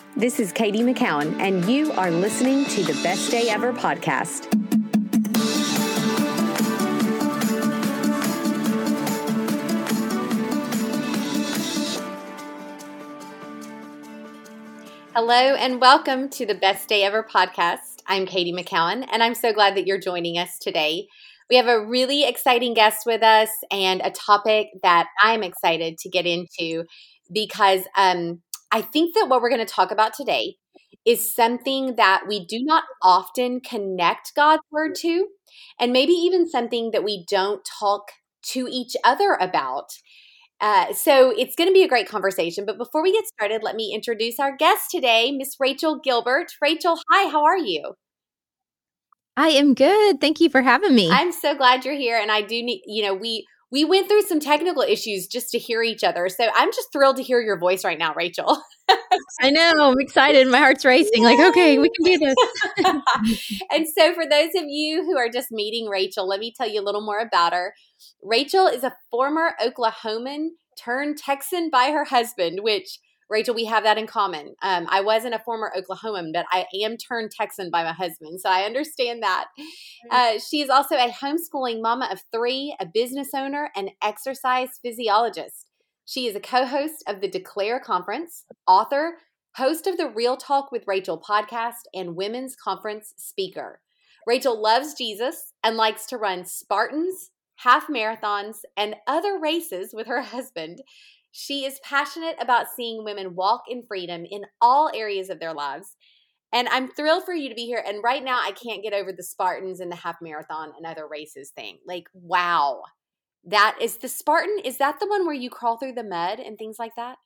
This is Katie McCowan, and you are listening to the Best Day Ever podcast. Hello, and welcome to the Best Day Ever podcast. I'm Katie McCowan, and I'm so glad that you're joining us today. We have a really exciting guest with us and a topic that I'm excited to get into because I think that what we're going to talk about today is something that we do not often connect God's word to, and maybe even something that we don't talk to each other about. So it's going to be a great conversation. But before we get started, let me introduce our guest today, Miss Rachel Gilbert. Rachel, hi, how are you? I am good. Thank you for having me. I'm so glad you're here. And I do need, we went through some technical issues just to hear each other. So I'm just thrilled to hear your voice right now, Rachel. I know. I'm excited. My heart's racing. Like, okay, we can do this. And so for those of you who are just meeting Rachel, let me tell you a little more about her. Rachel is a former Oklahoman turned Texan by her husband, which, Rachel, we have that in common. I wasn't a former Oklahoman, but I am turned Texan by my husband, so I understand that. She is also a homeschooling mama of 3, a business owner, and exercise physiologist. She is a co-host of the Declare Conference, author, host of the Real Talk with Rachel podcast, and women's conference speaker. Rachel loves Jesus and likes to run Spartans, half marathons, and other races with her husband. She is passionate about seeing women walk in freedom in all areas of their lives. And I'm thrilled for you to be here. And right now, I can't get over the Spartans and the half marathon and other races thing. Like, wow. That is the Spartan. Is that the one where you crawl through the mud and things like that?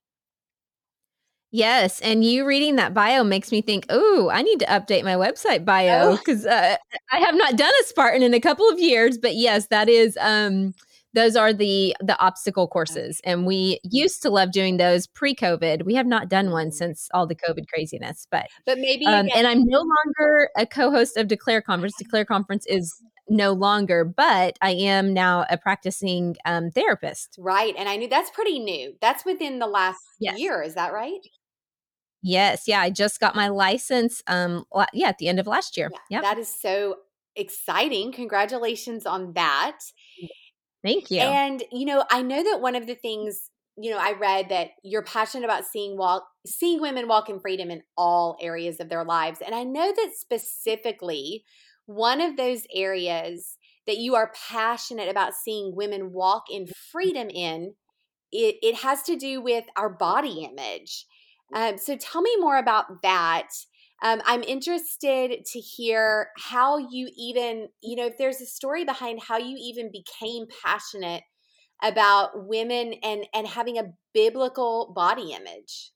Yes. And you reading that bio makes me think, oh, I need to update my website bio because I have not done a Spartan in a couple of years. But yes, that is, those are the obstacle courses. And we used to love doing those pre-COVID. We have not done one since all the COVID craziness. But maybe and I'm no longer a co-host of Declare Conference. Declare Conference is no longer, but I am now a practicing therapist. Right. And I knew that's pretty new. That's within the last year. Is that right? Yes. Yeah. I just got my license. At the end of last year. Yeah. That is so exciting. Congratulations on that. Thank you. And, I know that one of the things, I read that you're passionate about seeing women walk in freedom in all areas of their lives. And I know that specifically one of those areas that you are passionate about seeing women walk in freedom in, it has to do with our body image. So tell me more about that. I'm interested to hear how you even, if there's a story behind how you even became passionate about women and having a biblical body image.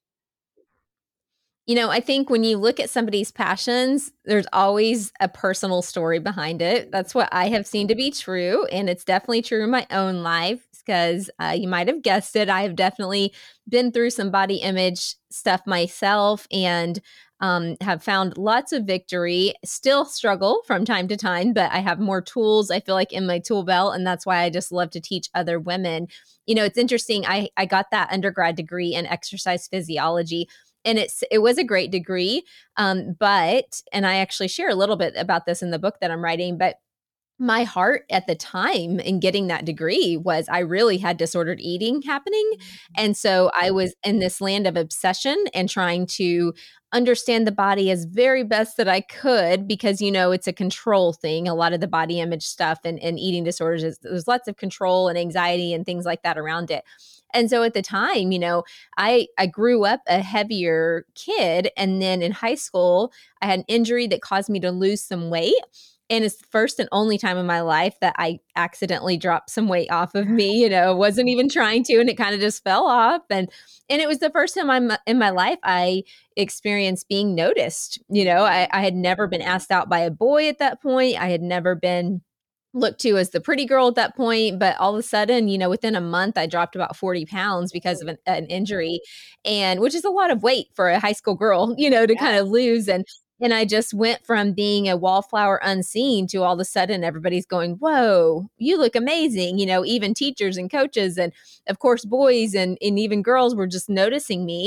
I think when you look at somebody's passions, there's always a personal story behind it. That's what I have seen to be true. And it's definitely true in my own life because you might have guessed it. I have definitely been through some body image stuff myself and have found lots of victory, still struggle from time to time, but I have more tools, I feel like, in my tool belt. And that's why I just love to teach other women. It's interesting. I got that undergrad degree in exercise physiology. And it was a great degree, and I actually share a little bit about this in the book that I'm writing, but my heart at the time in getting that degree was I really had disordered eating happening. And so I was in this land of obsession and trying to understand the body as very best that I could because, it's a control thing. A lot of the body image stuff and eating disorders, there's lots of control and anxiety and things like that around it. And so at the time, I grew up a heavier kid. And then in high school, I had an injury that caused me to lose some weight. And it's the first and only time in my life that I accidentally dropped some weight off of me, wasn't even trying to, and it kind of just fell off. And it was the first time in my life I experienced being noticed. I had never been asked out by a boy at that point. I had never been looked to as the pretty girl at that point, but all of a sudden, within a month, I dropped about 40 pounds because of an injury, and which is a lot of weight for a high school girl, to kind of lose. And I just went from being a wallflower unseen to all of a sudden everybody's going, whoa, you look amazing. Even teachers and coaches and of course boys and even girls were just noticing me.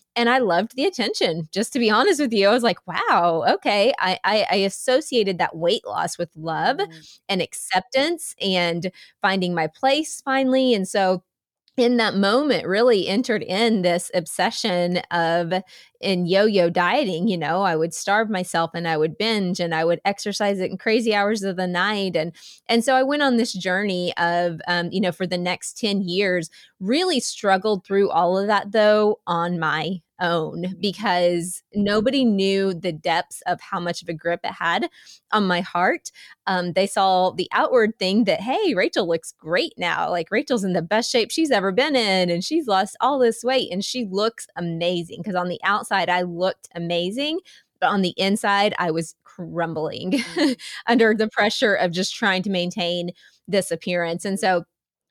And I loved the attention. Just to be honest with you, I was like, wow, okay. I associated that weight loss with love Mm. and acceptance and finding my place finally. And so in that moment really entered in this obsession of in yo-yo dieting. I would starve myself and I would binge and I would exercise it in crazy hours of the night. And so I went on this journey of for the next 10 years, really struggled through all of that though on my own, because nobody knew the depths of how much of a grip it had on my heart. They saw the outward thing that, hey, Rachel looks great now. Like Rachel's in the best shape she's ever been in, and she's lost all this weight and she looks amazing. Because on the outside, I looked amazing, but on the inside, I was crumbling under the pressure of just trying to maintain this appearance. And so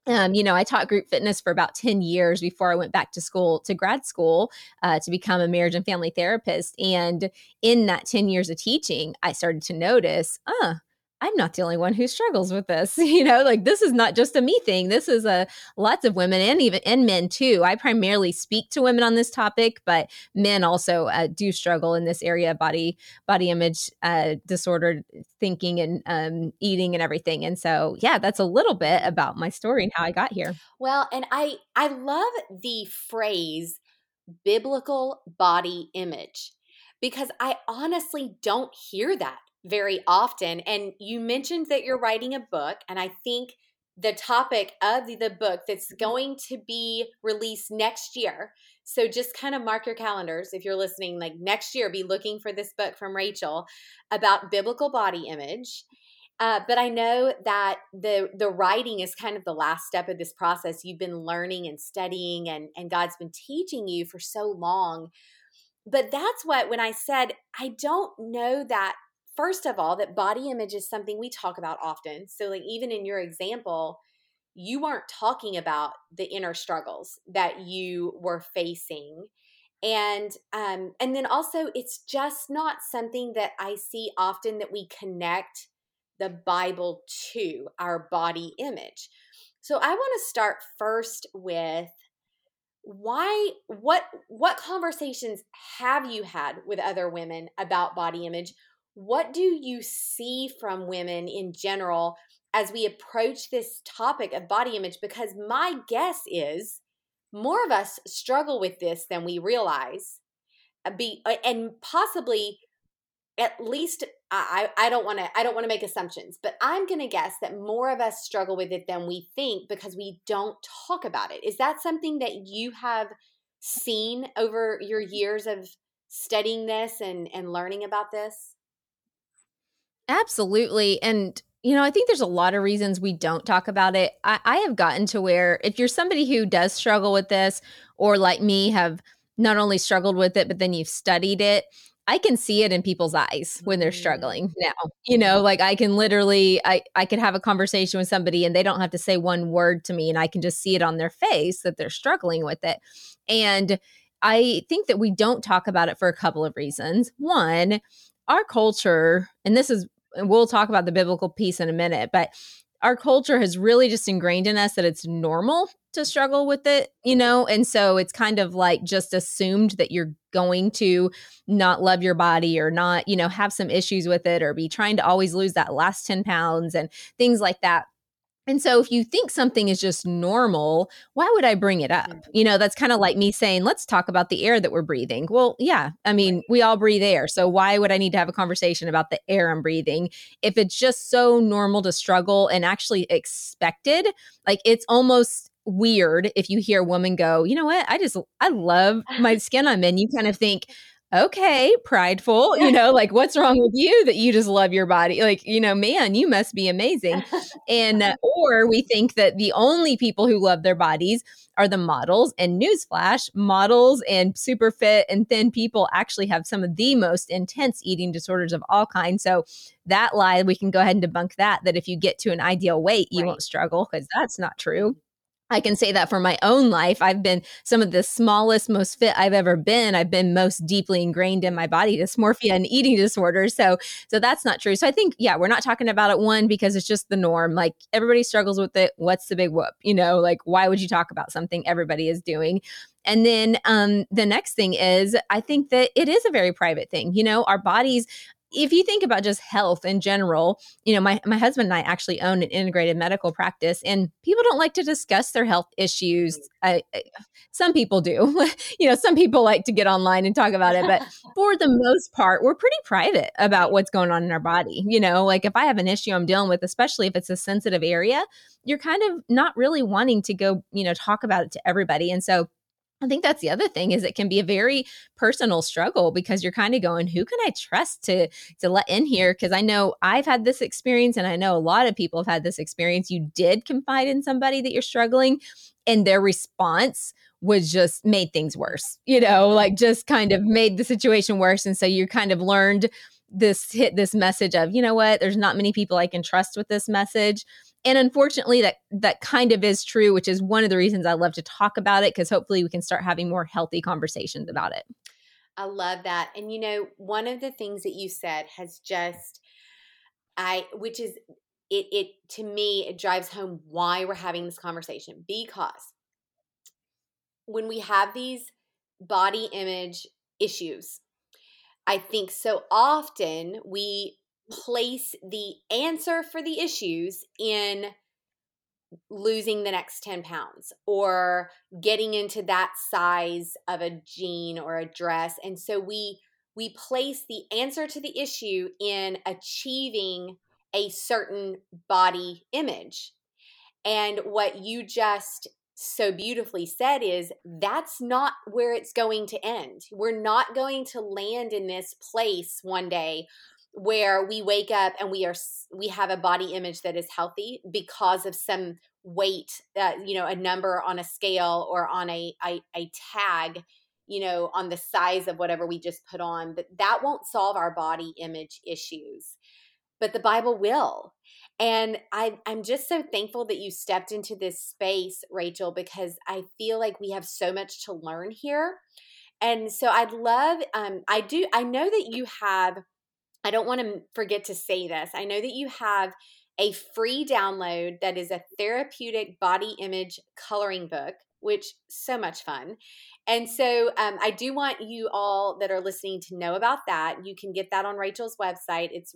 I taught group fitness for about 10 years before I went back to grad school, to become a marriage and family therapist. And in that 10 years of teaching, I started to notice, I'm not the only one who struggles with this. Like this is not just a me thing. This is a lots of women and men too. I primarily speak to women on this topic, but men also do struggle in this area of body image disordered thinking and eating and everything. And so, yeah, that's a little bit about my story and how I got here. Well, and I love the phrase biblical body image, because I honestly don't hear that very often. And you mentioned that you're writing a book, and I think the topic of the book that's going to be released next year. So just kind of mark your calendars if you're listening, like next year, be looking for this book from Rachel about biblical body image. But I know that the writing is kind of the last step of this process. You've been learning and studying, and God's been teaching you for so long. But that's what, when I said, I don't know that, first of all, that body image is something we talk about often. So like even in your example, you weren't talking about the inner struggles that you were facing. And then also it's just not something that I see often, that we connect the Bible to our body image. So I want to start first with what conversations have you had with other women about body image? What do you see from women in general as we approach this topic of body image? Because my guess is more of us struggle with this than we realize. And possibly, at least I don't want to make assumptions, but I'm going to guess that more of us struggle with it than we think, because we don't talk about it. Is that something that you have seen over your years of studying this and learning about this? Absolutely. And I think there's a lot of reasons we don't talk about it. I have gotten to where if you're somebody who does struggle with this, or like me, have not only struggled with it, but then you've studied it, I can see it in people's eyes when they're struggling now. Like I can literally, I could have a conversation with somebody and they don't have to say one word to me, and I can just see it on their face that they're struggling with it. And I think that we don't talk about it for a couple of reasons. One, our culture, and this is, and we'll talk about the biblical piece in a minute, but our culture has really just ingrained in us that it's normal to struggle with it, and so it's kind of like just assumed that you're going to not love your body, or not, have some issues with it, or be trying to always lose that last 10 pounds and things like that. And so if you think something is just normal, why would I bring it up? That's kind of like me saying, let's talk about the air that we're breathing. Well, yeah, I mean, we all breathe air. So why would I need to have a conversation about the air I'm breathing if it's just so normal to struggle and actually expected? Like it's almost weird if you hear a woman go, you know what? I love my skin I'm in. You kind of think, okay, prideful, like what's wrong with you that you just love your body? Like, man, you must be amazing. And or we think that the only people who love their bodies are the models. And newsflash, models and super fit and thin people actually have some of the most intense eating disorders of all kinds. So that lie, we can go ahead and debunk that if you get to an ideal weight, you won't struggle, because that's not true. I can say that for my own life. I've been some of the smallest, most fit I've ever been. I've been most deeply ingrained in my body dysmorphia and eating disorders. So that's not true. So I think, yeah, we're not talking about it one because it's just the norm. Like everybody struggles with it. What's the big whoop? Like why would you talk about something everybody is doing? And then the next thing is, I think that it is a very private thing. Our bodies, if you think about just health in general, my husband and I actually own an integrated medical practice, and people don't like to discuss their health issues. Some people do. Some people like to get online and talk about it, but for the most part, we're pretty private about what's going on in our body. Like if I have an issue I'm dealing with, especially if it's a sensitive area, you're kind of not really wanting to go, talk about it to everybody. And so I think that's the other thing is it can be a very personal struggle because you're kind of going, who can I trust to let in here? Because I know I've had this experience and I know a lot of people have had this experience. You did confide in somebody that you're struggling and their response was just made things worse, like just kind of made the situation worse. And so you kind of learned hit this message of, you know what, there's not many people I can trust with this message. And unfortunately, that kind of is true, which is one of the reasons I love to talk about it, because hopefully we can start having more healthy conversations about it. I love that. And one of the things that you said has just, which is, it to me, it drives home why we're having this conversation. Because when we have these body image issues, I think so often we place the answer for the issues in losing the next 10 pounds or getting into that size of a jean or a dress. And so we place the answer to the issue in achieving a certain body image. And what you just so beautifully said is that's not where it's going to end. We're not going to land in this place one day where we wake up and we have a body image that is healthy because of some weight, a number on a scale or on a tag, on the size of whatever we just put on. But that won't solve our body image issues. But the Bible will. And I'm just so thankful that you stepped into this space, Rachel, because I feel like we have so much to learn here. And so I'd love, I know that you have, I don't want to forget to say this. I know that you have a free download that is a therapeutic body image coloring book, which so much fun. And so I do want you all that are listening to know about that. You can get that on Rachel's website. It's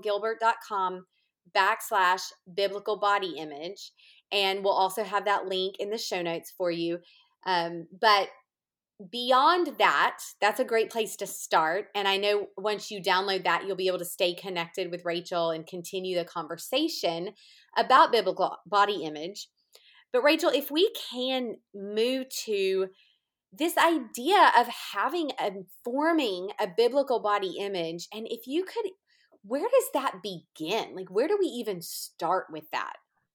rachelgilbert.com/biblical body image. And we'll also have that link in the show notes for you. But beyond that, that's a great place to start. And I know once you download that, you'll be able to stay connected with Rachel and continue the conversation about biblical body image. But Rachel, if we can move to this idea of forming a biblical body image, and if you could, where does that begin? Like, where do we even start with that?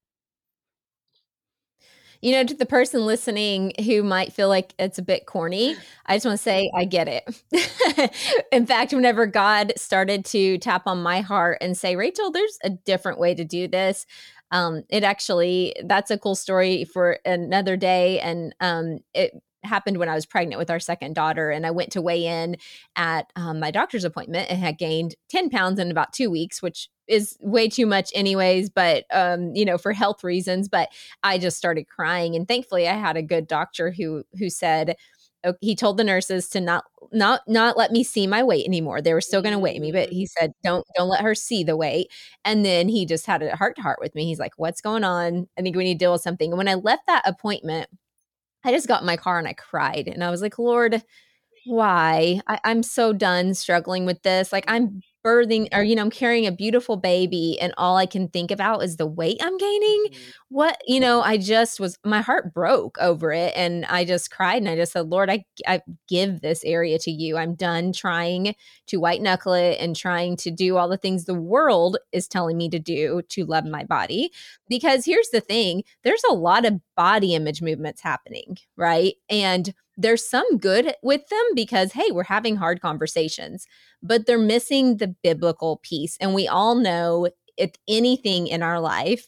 To the person listening who might feel like it's a bit corny, I just want to say I get it. In fact, whenever God started to tap on my heart and say, Rachel, there's a different way to do this. That's a cool story for another day. And it happened when I was pregnant with our second daughter, and I went to weigh in at my doctor's appointment and had gained 10 pounds in about 2 weeks, which is way too much anyways, but for health reasons. But I just started crying, and thankfully I had a good doctor who said, he told the nurses to not let me see my weight anymore. They were still going to weigh me, but he said, don't let her see the weight. And then he just had a heart to heart with me. He's like, what's going on? I think we need to deal with something. And when I left that appointment, I just got in my car and I cried, and I was like, Lord, why? I'm so done struggling with this. Like I'm birthing or, I'm carrying a beautiful baby and all I can think about is the weight I'm gaining. What, my heart broke over it, and I just cried and I just said, Lord, I give this area to you. I'm done trying to white knuckle it and trying to do all the things the world is telling me to do to love my body. Because here's the thing, there's a lot of body image movements happening, right? And there's some good with them because, hey, we're having hard conversations, but they're missing the biblical piece. And we all know if anything in our life,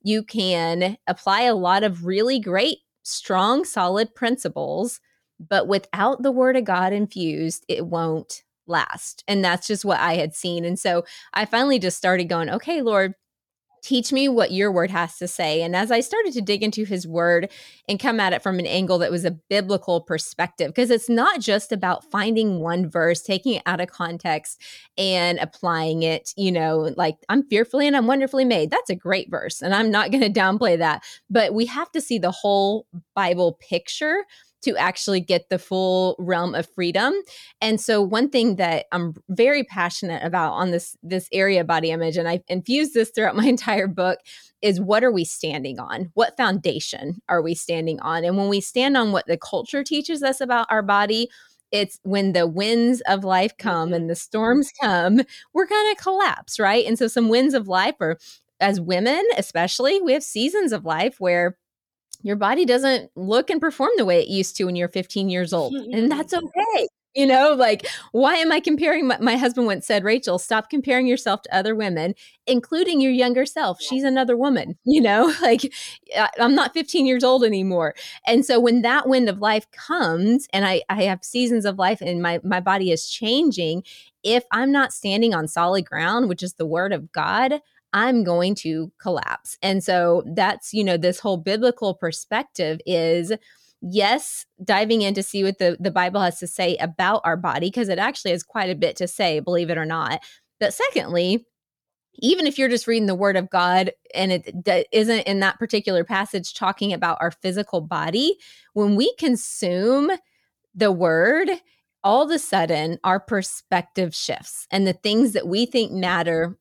you can apply a lot of really great, strong, solid principles, but without the word of God infused, it won't last. And that's just what I had seen. And so I finally just started going, okay, Lord, teach me what your word has to say. And as I started to dig into his word and come at it from an angle that was a biblical perspective, because it's not just about finding one verse, taking it out of context and applying it, like I'm fearfully and I'm wonderfully made. That's a great verse. And I'm not going to downplay that. But we have to see the whole Bible picture to actually get the full realm of freedom. And so one thing that I'm very passionate about on this area of body image, and I've infused this throughout my entire book, is what are we standing on? What foundation are we standing on? And when we stand on what the culture teaches us about our body, it's when the winds of life come and the storms come, we're going to collapse, right? And so some winds of life are, as women especially, we have seasons of life where your body doesn't look and perform the way it used to when you're 15 years old. And that's okay. Like, why am I comparing? My husband once said, Rachel, stop comparing yourself to other women, including your younger self. She's another woman, like I'm not 15 years old anymore. And so when that wind of life comes and I have seasons of life and my body is changing, if I'm not standing on solid ground, which is the word of God, I'm going to collapse. And so that's, this whole biblical perspective is, yes, diving in to see what the Bible has to say about our body, because it actually has quite a bit to say, believe it or not. But secondly, even if you're just reading the word of God and it isn't in that particular passage talking about our physical body, when we consume the word, all of a sudden our perspective shifts and the things that we think matter,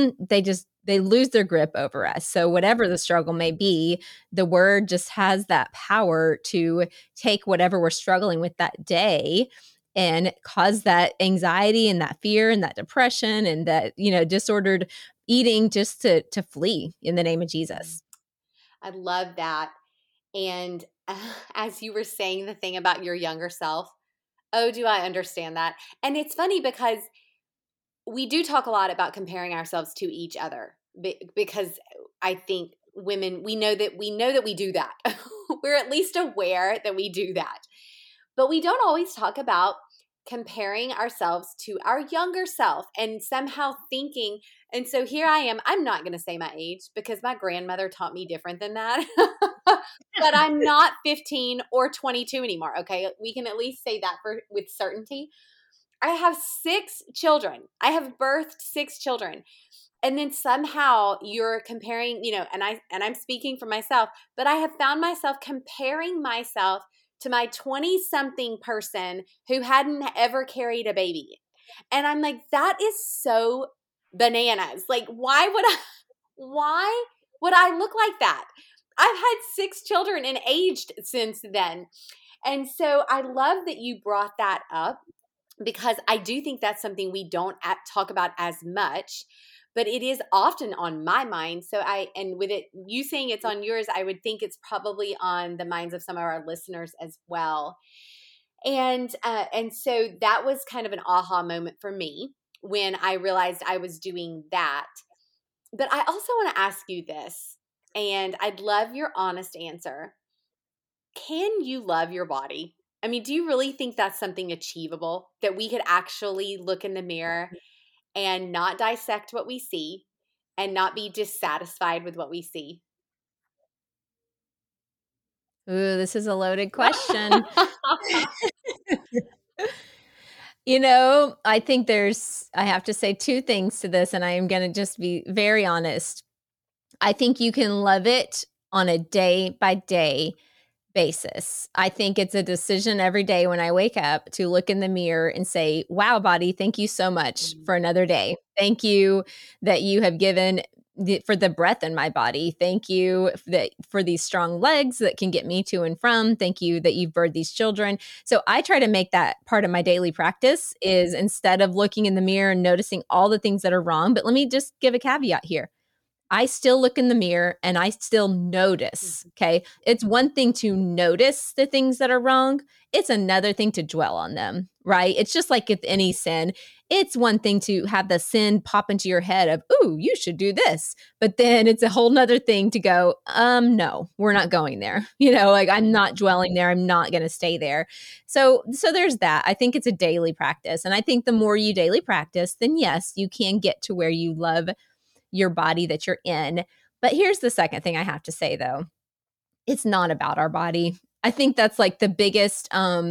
they lose their grip over us. So whatever the struggle may be, the word just has that power to take whatever we're struggling with that day and cause that anxiety and that fear and that depression and that, disordered eating just to flee in the name of Jesus. I love that. And as you were saying the thing about your younger self, oh, do I understand that? And it's funny because we do talk a lot about comparing ourselves to each other because I think women, we know that we do that. We're at least aware that we do that. But we don't always talk about comparing ourselves to our younger self and somehow thinking, and so here I am, I'm not going to say my age because my grandmother taught me different than that, but I'm not 15 or 22 anymore. Okay. We can at least say that with certainty. I have 6 children. I have birthed 6 children. And then somehow you're comparing, and I'm speaking for myself, but I have found myself comparing myself to my 20-something person who hadn't ever carried a baby. And I'm like, that is so bananas. Like, why would I look like that? I've had 6 children and aged since then. And so I love that you brought that up because I do think that's something we don't talk about as much, but it is often on my mind. So and with it, you saying it's on yours, I would think it's probably on the minds of some of our listeners as well. And so that was kind of an aha moment for me when I realized I was doing that. But I also want to ask you this, and I'd love your honest answer. Can you love your body? I mean, do you really think that's something achievable, that we could actually look in the mirror and not dissect what we see and not be dissatisfied with what we see? Ooh, this is a loaded question. I think I have to say 2 things to this, and I am going to just be very honest. I think you can love it on a day by day basis. I think it's a decision every day when I wake up to look in the mirror and say, wow, body, thank you so much for another day. Thank you that you have given for the breath in my body. Thank you for these strong legs that can get me to and from. Thank you that you've birthed these children. So I try to make that part of my daily practice, is instead of looking in the mirror and noticing all the things that are wrong. But let me just give a caveat here. I still look in the mirror and I still notice, okay? It's one thing to notice the things that are wrong. It's another thing to dwell on them, right? It's just like with any sin. It's one thing to have the sin pop into your head of, ooh, you should do this. But then it's a whole nother thing to go, no, we're not going there. Like I'm not dwelling there. I'm not going to stay there. So there's that. I think it's a daily practice. And I think the more you daily practice, then yes, you can get to where you love your body that you're in. But here's the second thing I have to say though. It's not about our body. I think that's like the biggest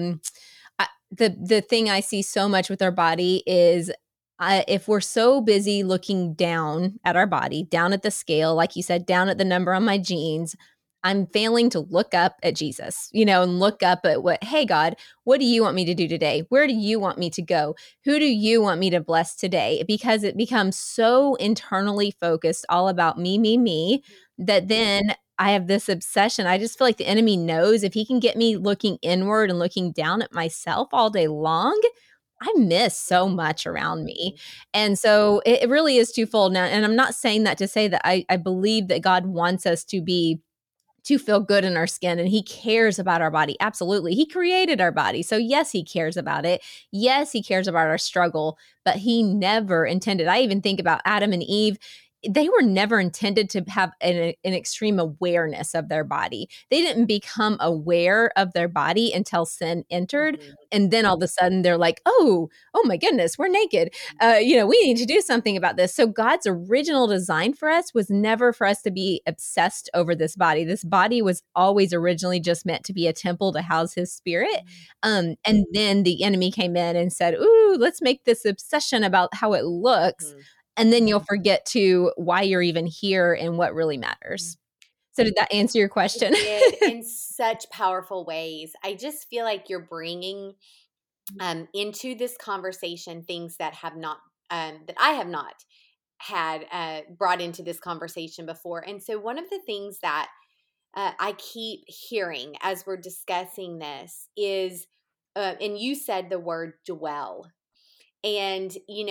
the thing I see so much with our body is if we're so busy looking down at our body, down at the scale, like you said, down at the number on my jeans, I'm failing to look up at Jesus, and look up at hey, God, what do you want me to do today? Where do you want me to go? Who do you want me to bless today? Because it becomes so internally focused, all about me, me, that then I have this obsession. I just feel like the enemy knows if he can get me looking inward and looking down at myself all day long, I miss so much around me. And so it really is twofold now. And I'm not saying that to say that I believe that God wants us to feel good in our skin and he cares about our body. Absolutely. He created our body. So yes, he cares about it. Yes, he cares about our struggle, but he never intended. I even think about Adam and Eve. They were never intended to have an extreme awareness of their body. They didn't become aware of their body until sin entered. Mhm. And then all of a sudden they're like, oh my goodness, we're naked. We need to do something about this. So God's original design for us was never for us to be obsessed over this body. This body was always originally just meant to be a temple to house his spirit. And then the enemy came in and said, ooh, let's make this obsession about how it looks. Mhm. And then you'll forget to why you're even here and what really matters. So did that answer your question? It did in such powerful ways. I just feel like you're bringing into this conversation things that have not that I have not had brought into this conversation before. And so one of the things that I keep hearing as we're discussing this is, and you said the word dwell. And,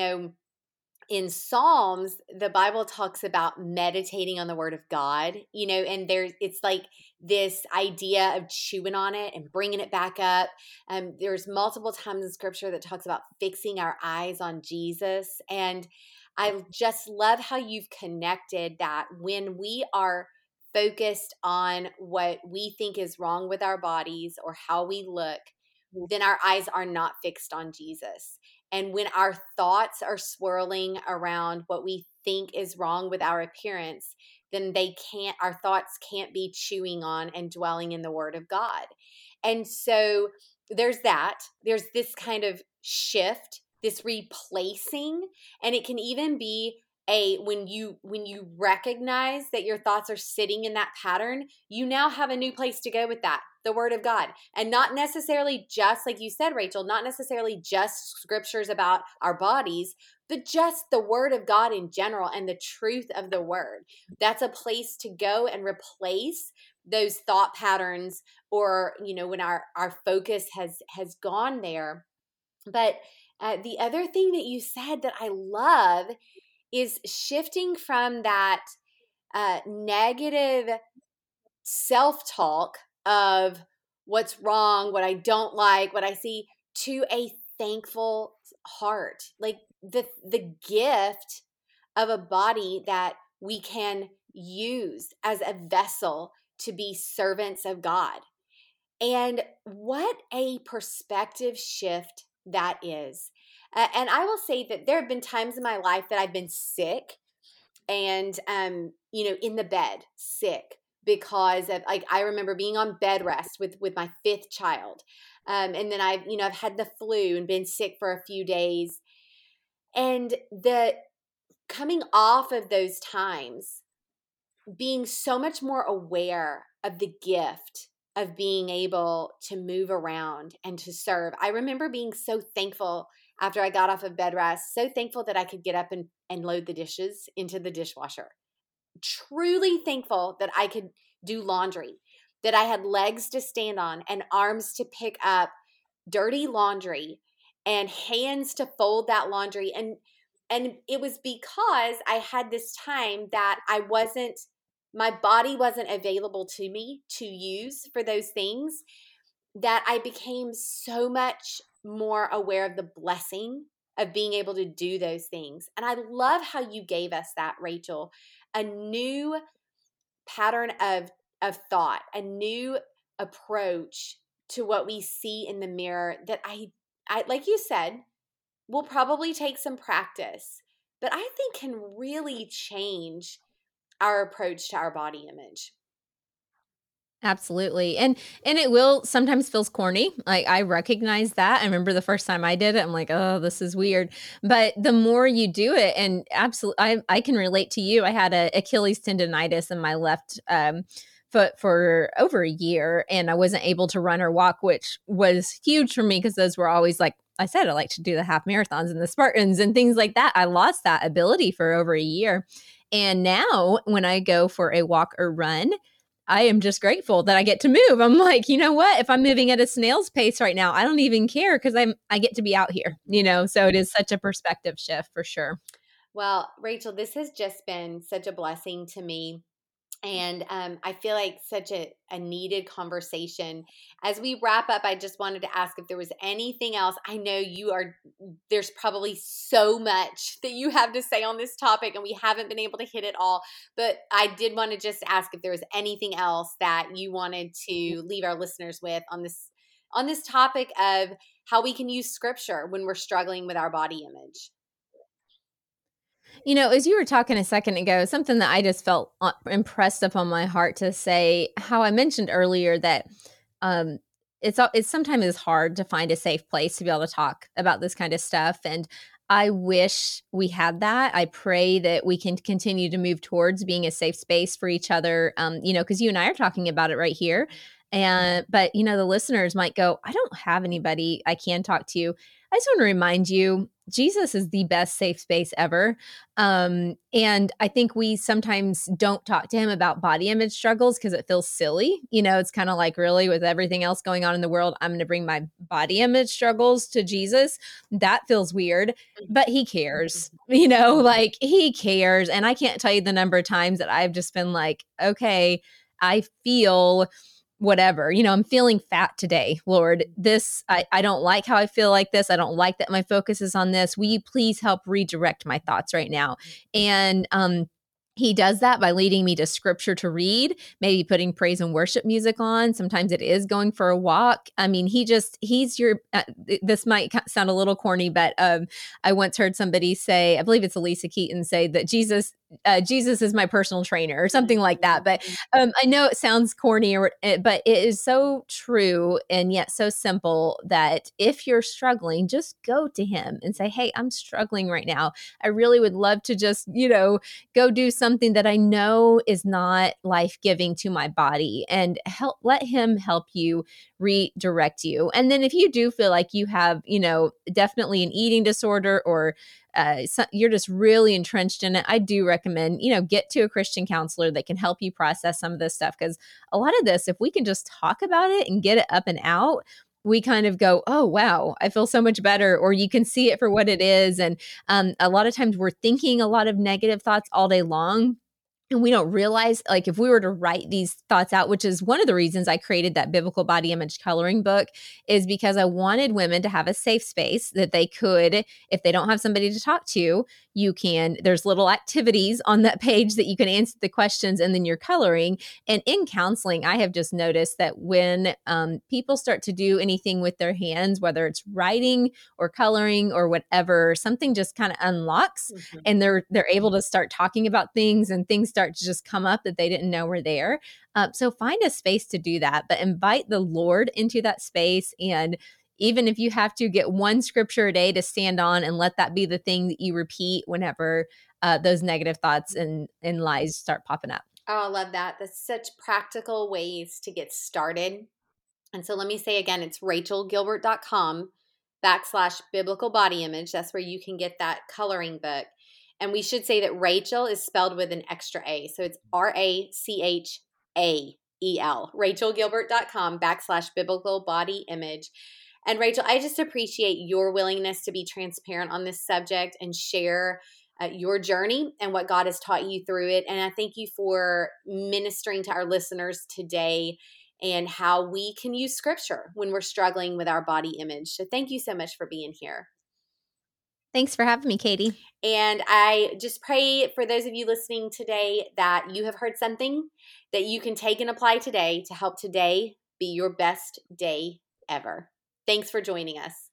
in Psalms, the Bible talks about meditating on the word of God, and it's like this idea of chewing on it and bringing it back up. There's multiple times in scripture that talks about fixing our eyes on Jesus. And I just love how you've connected that when we are focused on what we think is wrong with our bodies or how we look, then our eyes are not fixed on Jesus. And when our thoughts are swirling around what we think is wrong with our appearance, then our thoughts can't be chewing on and dwelling in the word of God. And so there's this kind of shift, this replacing, and it can even be when you recognize that your thoughts are sitting in that pattern, you now have a new place to go with that, the word of God. And not necessarily just, like you said, Rachel, not necessarily just scriptures about our bodies, but just the word of God in general and the truth of the word. That's a place to go and replace those thought patterns, or when our focus has gone there. But the other thing that you said that I love is shifting from that negative self-talk of what's wrong, what I don't like, what I see, to a thankful heart. Like the gift of a body that we can use as a vessel to be servants of God. And what a perspective shift that is. And I will say that there have been times in my life that I've been sick and, in the bed sick because of, like, I remember being on bed rest with my fifth child. And then I've had the flu and been sick for a few days. And the coming off of those times, being so much more aware of the gift of being able to move around and to serve. I remember being so thankful after I got off of bed rest, so thankful that I could get up and load the dishes into the dishwasher. Truly thankful that I could do laundry, that I had legs to stand on and arms to pick up dirty laundry and hands to fold that laundry. And it was because I had this time that my body wasn't available to me to use for those things, that I became so much more aware of the blessing of being able to do those things. And I love how you gave us that, Rachel, a new pattern of thought, a new approach to what we see in the mirror that I like you said, will probably take some practice, but I think can really change our approach to our body image. Absolutely. And it will sometimes feels corny. Like I recognize that. I remember the first time I did it, I'm like, "Oh, this is weird." But the more you do it, and absolutely I can relate to you. I had a Achilles tendonitis in my left foot for over a year, and I wasn't able to run or walk, which was huge for me because those were always like I said, I like to do the half marathons and the Spartans and things like that. I lost that ability for over a year. And now when I go for a walk or run, I am just grateful that I get to move. I'm like, you know what? If I'm moving at a snail's pace right now, I don't even care because I get to be out here, you know? So it is such a perspective shift for sure. Well, Rachel, this has just been such a blessing to me. And I feel like such a needed conversation. As we wrap up, I just wanted to ask if there was anything else. I know there's probably so much that you have to say on this topic, and we haven't been able to hit it all. But I did want to just ask if there was anything else that you wanted to leave our listeners with on this topic of how we can use scripture when we're struggling with our body image. You know, as you were talking a second ago, something that I just felt impressed upon my heart to say, how I mentioned earlier that um, it's sometimes it's hard to find a safe place to be able to talk about this kind of stuff, and I wish we had that. I pray that we can continue to move towards being a safe space for each other. You know, because you and I are talking about it right here, and but you know, the listeners might go, "I don't have anybody I can talk to." I just want to remind you, Jesus is the best safe space ever. And I think we sometimes don't talk to him about body image struggles because it feels silly. You know, it's kind of like, really, with everything else going on in the world, I'm going to bring my body image struggles to Jesus. That feels weird, but he cares, you know, like he cares. And I can't tell you the number of times that I've just been like, okay, I feel whatever, you know, I'm feeling fat today, Lord. I don't like how I feel like this. I don't like that my focus is on this. Will you please help redirect my thoughts right now? And he does that by leading me to scripture to read, maybe putting praise and worship music on. Sometimes it is going for a walk. I mean, he's your, this might sound a little corny, but I once heard somebody say, I believe it's Elisa Keaton, say that Jesus is my personal trainer or something like that. But I know it sounds corny, but it is so true and yet so simple that if you're struggling, just go to him and say, "Hey, I'm struggling right now. I really would love to just, you know, go do something that I know is not life-giving to my body," and let him help you redirect you. And then if you do feel like you have, you know, definitely an eating disorder or you're just really entrenched in it, I do recommend, you know, get to a Christian counselor that can help you process some of this stuff. Because a lot of this, if we can just talk about it and get it up and out, we kind of go, "Oh, wow, I feel so much better." Or you can see it for what it is. And a lot of times we're thinking a lot of negative thoughts all day long, and we don't realize, like, if we were to write these thoughts out, which is one of the reasons I created that biblical body image coloring book, is because I wanted women to have a safe space that they could, if they don't have somebody to talk to, there's little activities on that page that you can answer the questions and then you're coloring. And in counseling, I have just noticed that when people start to do anything with their hands, whether it's writing or coloring or whatever, something just kind of unlocks, and they're able to start talking about things, and things start to just come up that they didn't know were there. So find a space to do that, but invite the Lord into that space. And even if you have to get one scripture a day to stand on, and let that be the thing that you repeat whenever those negative thoughts and lies start popping up. Oh, I love that. That's such practical ways to get started. And so let me say again, it's rachelgilbert.com/biblical body image. That's where you can get that coloring book. And we should say that Rachel is spelled with an extra A. So it's RACHAEL, rachelgilbert.com/biblical body image. And Rachel, I just appreciate your willingness to be transparent on this subject and share your journey and what God has taught you through it. And I thank you for ministering to our listeners today and how we can use scripture when we're struggling with our body image. So thank you so much for being here. Thanks for having me, Katie. And I just pray for those of you listening today that you have heard something that you can take and apply today to help today be your best day ever. Thanks for joining us.